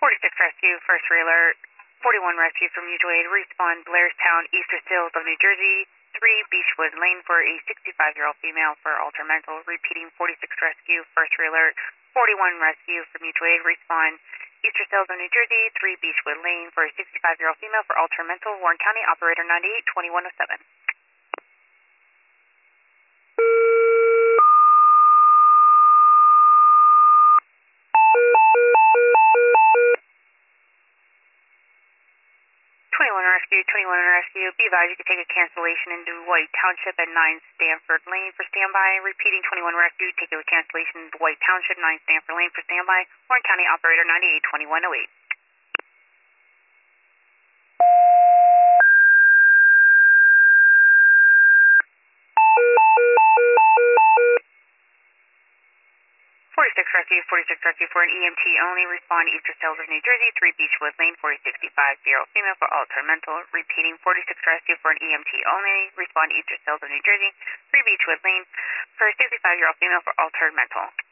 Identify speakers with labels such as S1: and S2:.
S1: 46 Rescue, first alert. 41 Rescue from Mutual Aid, respawn Blairstown, Easter Hills of New Jersey, 3 Beechwood Lane for a 65-year-old female for altered mental. Repeating 46 Rescue, first alert. 41 Rescue from Mutual Aid, respawn Easter Hills of New Jersey, 3 Beechwood Lane for a 65-year-old female for altered mental. Warren County, operator 982107. 21 Rescue, be advised you can take a cancellation into White Township at 9 Stanford Lane for standby. Repeating 21 Rescue, take a cancellation into White Township, 9 Stanford Lane for standby. Warren County operator 982108. 46 Rescue for an EMT only, respond Easter Hills of New Jersey, 3 Beechwood Lane for a 65-year-old female for altered mental. Repeating 46 Rescue for an EMT only, respond Easter Hills of New Jersey, 3 Beechwood Lane for a 65-year-old female for altered mental.